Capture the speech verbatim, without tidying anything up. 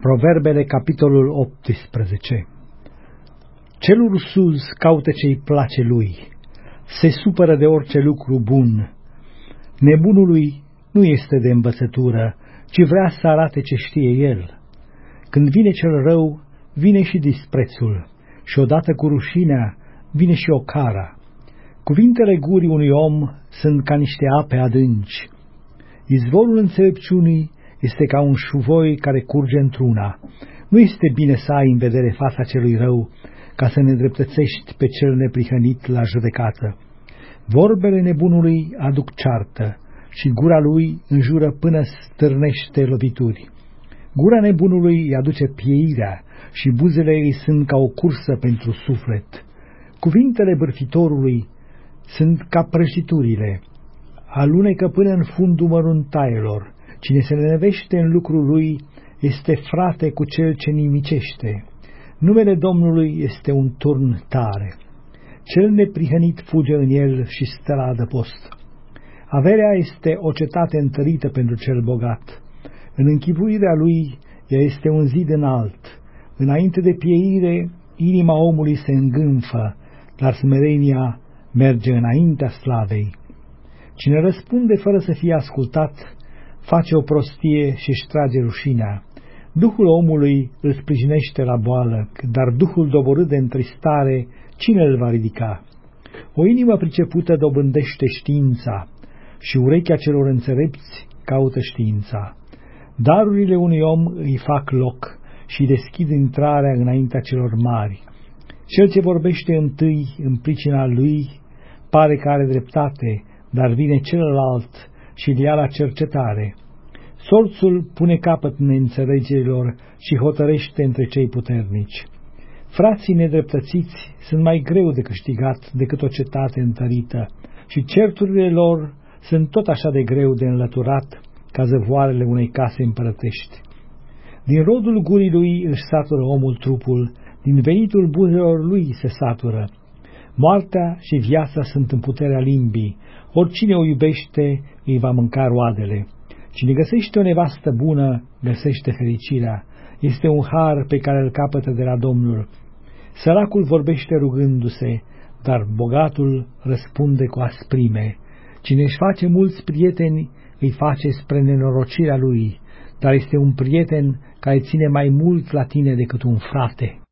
Proverbele, capitolul optsprezece. Celul sus caută ce-i place lui, se supără de orice lucru bun. Nebunului nu este de învățătură, ci vrea să arate ce știe el. Când vine cel rău, vine și disprețul, și odată cu rușinea vine și ocara. Cuvintele gurii unui om sunt ca niște ape adânci. Izvorul înțelepciunii este ca un șuvoi care curge într-una. Nu este bine să ai în vedere fața celui rău, ca să nedreptățești pe cel neprihănit la judecată. Vorbele nebunului aduc ceartă și gura lui înjură până stârnește lovituri. Gura nebunului îi aduce pieirea și buzele ei sunt ca o cursă pentru suflet. Cuvintele bârfitorului sunt ca prăjiturile, alunecă până în fundul măruntaielor. Cine se lenevește în lucrul lui este frate cu cel ce nimicește. Numele Domnului este un turn tare. Cel neprihănit fuge în el și stă la adăpost. Averea este o cetate întărită pentru cel bogat. În închipuirea lui ea este un zid înalt. Înainte de pieire, inima omului se îngânfă, dar smerenia merge înaintea slavei. Cine răspunde fără să fie ascultat, face o prostie și își trage rușinea. Duhul omului îl sprijinește la boală, dar duhul doborât de întristare, cine îl va ridica? O inimă pricepută dobândește știința și urechea celor înțelepți caută știința. Darurile unui om îi fac loc și deschid intrarea înaintea celor mari. Cel ce vorbește întâi în pricina lui pare că are dreptate, dar vine celălalt și îl ia la cercetare. Sorțul pune capăt neînțelegerilor și hotărăște între cei puternici. Frații nedreptățiți sunt mai greu de câștigat decât o cetate întărită și certurile lor sunt tot așa de greu de înlăturat ca zăvoarele unei case împărătești. Din rodul gurii lui își satură omul trupul, din venitul buzelor lui se satură. Moartea și viața sunt în puterea limbii, oricine o iubește îi va mânca roadele. Cine găsește o nevastă bună, găsește fericirea. Este un har pe care îl capătă de la Domnul. Săracul vorbește rugându-se, dar bogatul răspunde cu asprime. Cine își face mulți prieteni, îi face spre nenorocirea lui, dar este un prieten care ține mai mult la tine decât un frate.